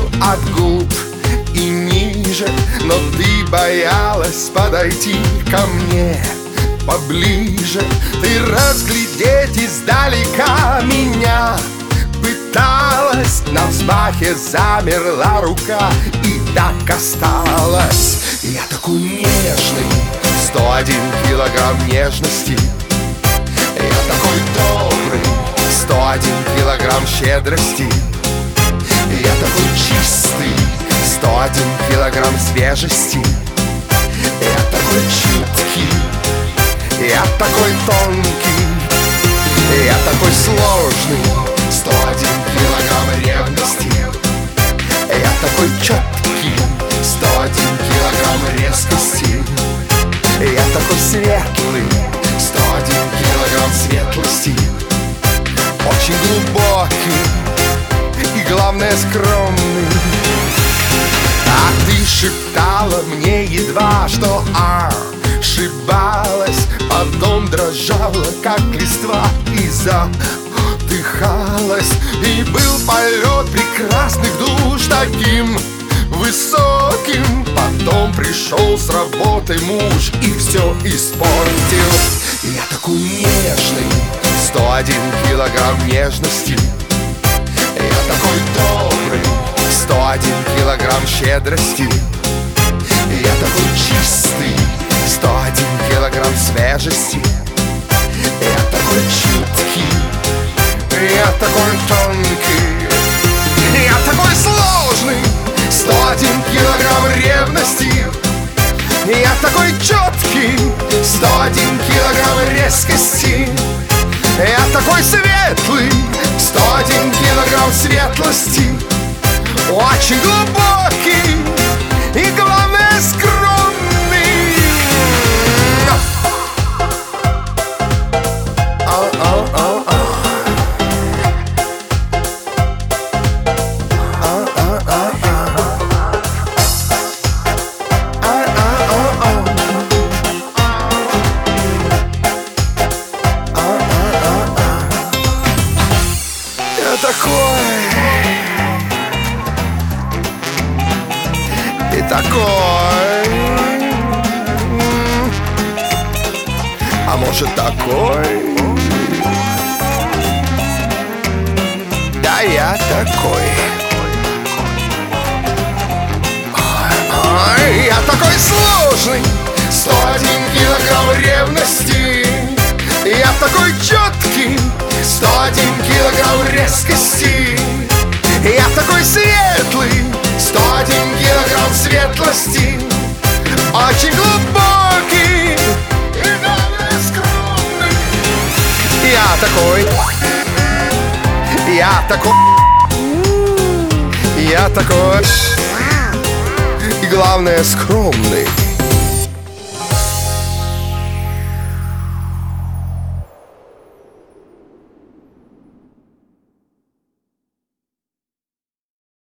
от губ и ниже, но ты боялась подойти ко мне поближе. Ты разглядеть издалека меня пыталась, на взмахе замерла рука, и так осталась. Я такой нежный, 101 килограмм нежности. Я такой добрый, 101 килограмм щедрости. Я такой чистый, 101 килограмм свежести. Я такой чуткий, я такой тонкий, я такой сложный, 101 килограмм ревности. Я такой четкий, 101 килограмм резкости. Я такой светлый, 101 килограмм светлости. Очень глубокий и, главное, скромный. А ты шептала мне едва, что ошибалась, потом дрожала, как листва, и задыхалась. И был полет прекрасных душ таким высоким. Потом пришел с работы муж и все испортил. Я такой нежный, 101 килограмм нежности. Я такой добрый, 101 килограмм щедрости. Я такой чистый, 101 килограмм свежести. Я такой чуткий, я такой тонкий, я такой сложный, 101 килограмм ревности. Я такой четкий, 101 килограмм резкости. Я такой светлый, 101 килограмм светлости. Очень глубокий и, главное, скромный. Я такой и такой, а может такой. Да, я такой. Ой, я такой сложный, 101 килограмм ревности. Я такой четкий, 101 килограмм резкости. Я такой светлый, 101 килограмм светлости. Очень глубокий и, главное, скромный. Я такой, я такой, я такой, и, главное, скромный.